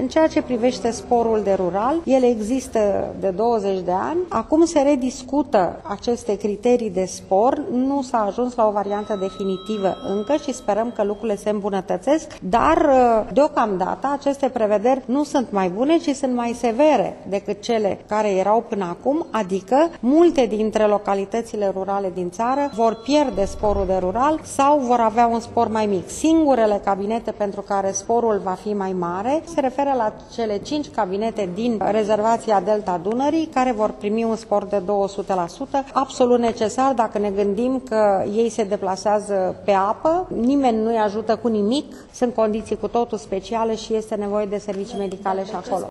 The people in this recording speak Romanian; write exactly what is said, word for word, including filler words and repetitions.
În ceea ce privește sporul de rural, el există de douăzeci de ani. Acum se rediscută aceste criterii de spor. Nu s-a ajuns la o variantă definitivă încă și sperăm că lucrurile se îmbunătățesc, dar deocamdată aceste prevederi nu sunt mai bune, ci sunt mai severe decât cele care erau până acum, adică multe dintre localitățile rurale din țară vor pierde sporul de rural sau vor avea un spor mai mic. Singurele cabinete pentru care sporul va fi mai mare se referă la cele cinci cabinete din rezervația Delta Dunării, care vor primi un spor de două sute la sută, absolut necesar dacă ne gândim că ei se deplasează pe apă, nimeni nu-i ajută cu nimic, sunt condiții cu totul speciale și este nevoie de servicii medicale și acolo.